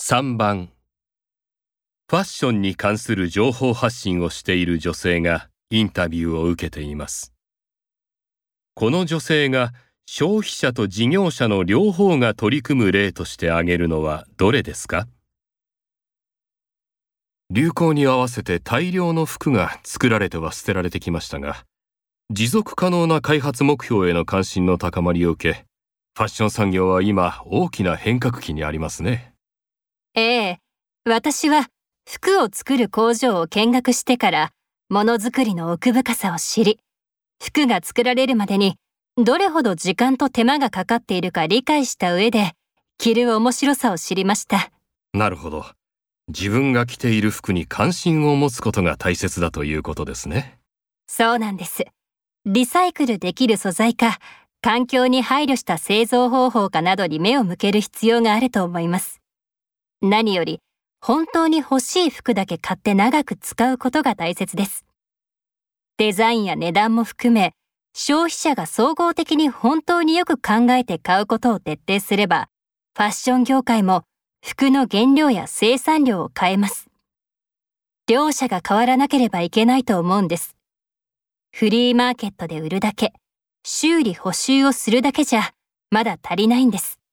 3番、ファッションに関する情報発信をしている女性がインタビューを受けています。この女性が消費者と事業者の両方が取り組む例として挙げるのはどれですか？流行に合わせて大量の服が作られては捨てられてきましたが、持続可能な開発目標への関心の高まりを受け、ファッション産業は今大きな変革期にありますね。 私は服を作る工場を見学してからものづくりの奥深さを知り、服が作られるまでにどれほど時間と手間がかかっているか理解した上で、着る面白さを知りました。 なるほど。自分が着ている服に関心を持つことが大切だということですね。 そうなんです。リサイクルできる素材か、環境に配慮した製造方法かなどに目を向ける必要があると思います。何より、本当に欲しい服だけ買って長く使うことが大切です。デザインや値段も含め、消費者が総合的に本当によく考えて買うことを徹底すれば、ファッション業界も服の原料や生産量を変えます。両者が変わらなければいけないと思うんです。フリーマーケットで売るだけ、修理補修をするだけじゃまだ足りないんです。